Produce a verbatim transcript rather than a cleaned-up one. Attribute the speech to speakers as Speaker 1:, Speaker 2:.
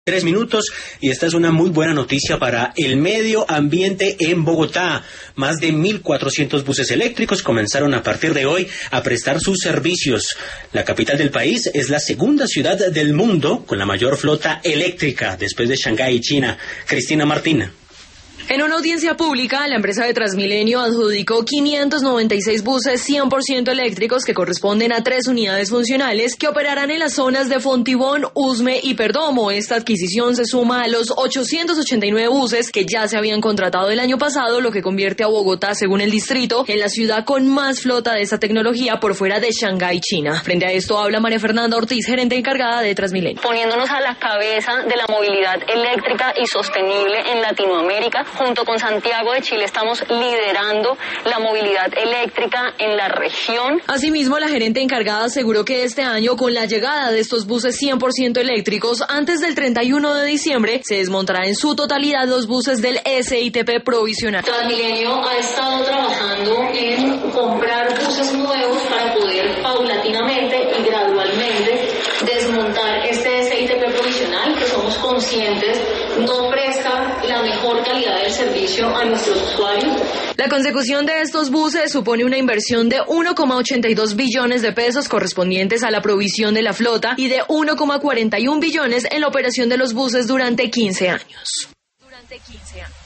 Speaker 1: Tres minutos y esta es una muy buena noticia para el medio ambiente en Bogotá. Más de mil cuatrocientos buses eléctricos comenzaron a partir de hoy a prestar sus servicios. La capital del país es la segunda ciudad del mundo con la mayor flota eléctrica después de Shanghái y China. Cristina Martina.
Speaker 2: En una audiencia pública, la empresa de Transmilenio adjudicó quinientos noventa y seis buses cien por ciento eléctricos que corresponden a tres unidades funcionales que operarán en las zonas de Fontibón, Usme y Perdomo. Esta adquisición se suma a los ochocientos ochenta y nueve buses que ya se habían contratado el año pasado, lo que convierte a Bogotá, según el distrito, en la ciudad con más flota de esta tecnología por fuera de Shanghái, China. Frente a esto habla María Fernanda Ortiz, gerente encargada de Transmilenio.
Speaker 3: Poniéndonos a la cabeza de la movilidad eléctrica y sostenible en Latinoamérica, junto con Santiago de Chile estamos liderando la movilidad eléctrica en la región.
Speaker 2: Asimismo, la gerente encargada aseguró que este año, con la llegada de estos buses cien por ciento eléctricos, antes del treinta y uno de diciembre, se desmontará en su totalidad los buses del S I T P provisional.
Speaker 3: Transmilenio ha estado trabajando en comprar buses nuevos para poder paulatinamente y gradualmente desmontar este S I T P provisional, que somos conscientes no presta la mejor calidad del servicio a nuestros usuarios.
Speaker 2: La consecución de estos buses supone una inversión de uno coma ochenta y dos billones de pesos correspondientes a la provisión de la flota y de uno coma cuarenta y uno billones en la operación de los buses durante quince años. Durante quince años.